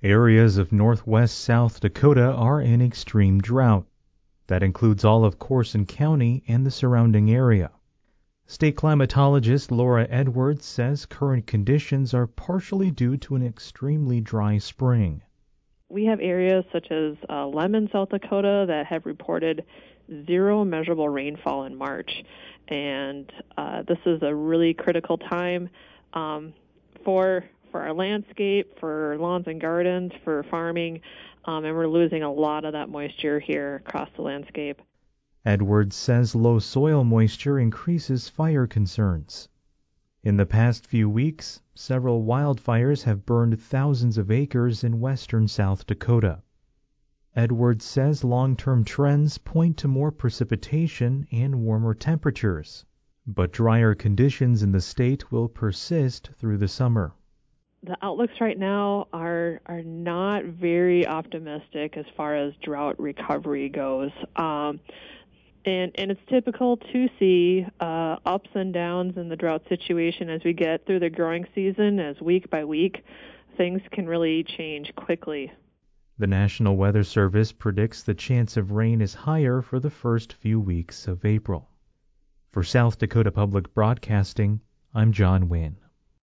Areas of northwest South Dakota are in extreme drought. That includes all of Corson County and the surrounding area. State climatologist Laura Edwards says current conditions are partially due to an extremely dry spring. We have areas such as Lemon, South Dakota that have reported zero measurable rainfall in March. And this is a really critical time for our landscape, for lawns and gardens, for farming, and we're losing a lot of that moisture here across the landscape. Edwards says low soil moisture increases fire concerns. In the past few weeks, several wildfires have burned thousands of acres in western South Dakota. Edwards says long-term trends point to more precipitation and warmer temperatures, but drier conditions in the state will persist through the summer. The outlooks right now are not very optimistic as far as drought recovery goes. And it's typical to see ups and downs in the drought situation as we get through the growing season, as week by week, things can really change quickly. The National Weather Service predicts the chance of rain is higher for the first few weeks of April. For South Dakota Public Broadcasting, I'm John Wynn.